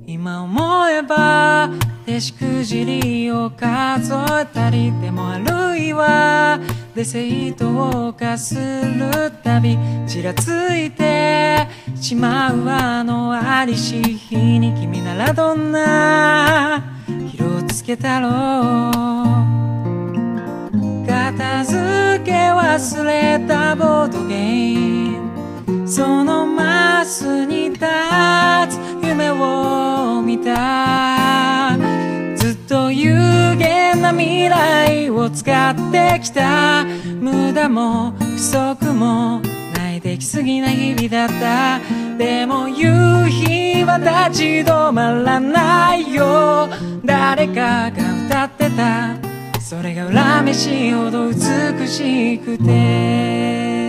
今思えば手しくじりを数えたり、でもあるいはデセイトをかするたびちらついてしまうあのありし日に、君ならどんな色をつけたろう。片付け忘れたボードゲーム、そのマスに立つ夢を見た。ずっと有限な未来を使ってきた。無駄も不足もない出来すぎな日々だった。でも夕日は立ち止まらないよ。誰かが歌ってた、それが恨めしいほど美しくて。